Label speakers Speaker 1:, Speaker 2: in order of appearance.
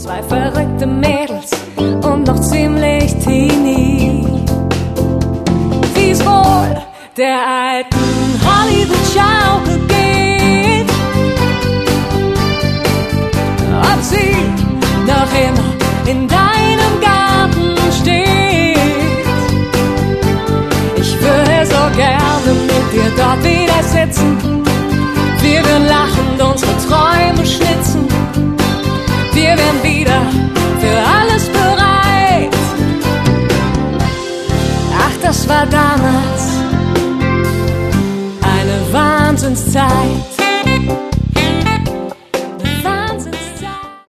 Speaker 1: 2 verrückte Mädels und noch ziemlich teeny. Wie's wohl der alten Hollywood-Schaukel geht, ob sie noch immer in deinem Garten steht. Ich würde so gerne mit dir dort wieder sitzen. Wir würden lachend unsere Träume schnitzen. Wir wären wieder für alles bereit. Ach, das war damals